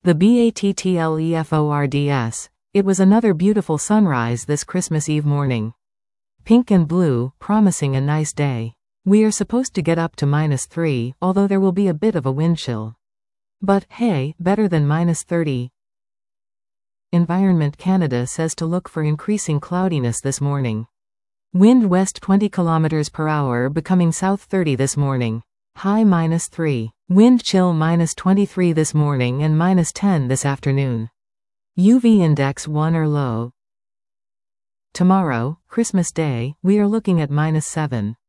The BATTLEFORDS. It was another beautiful sunrise this Christmas Eve morning. Pink and blue, promising a nice day. We are supposed to get up to -3, although there will be a bit of a wind chill. But, hey, better than -30. Environment Canada says to look for increasing cloudiness this morning. Wind west 20 km per hour becoming south 30 this morning. High -3. Wind chill -23 this morning and -10 this afternoon. UV index 1 or low. Tomorrow, Christmas Day, we are looking at -7.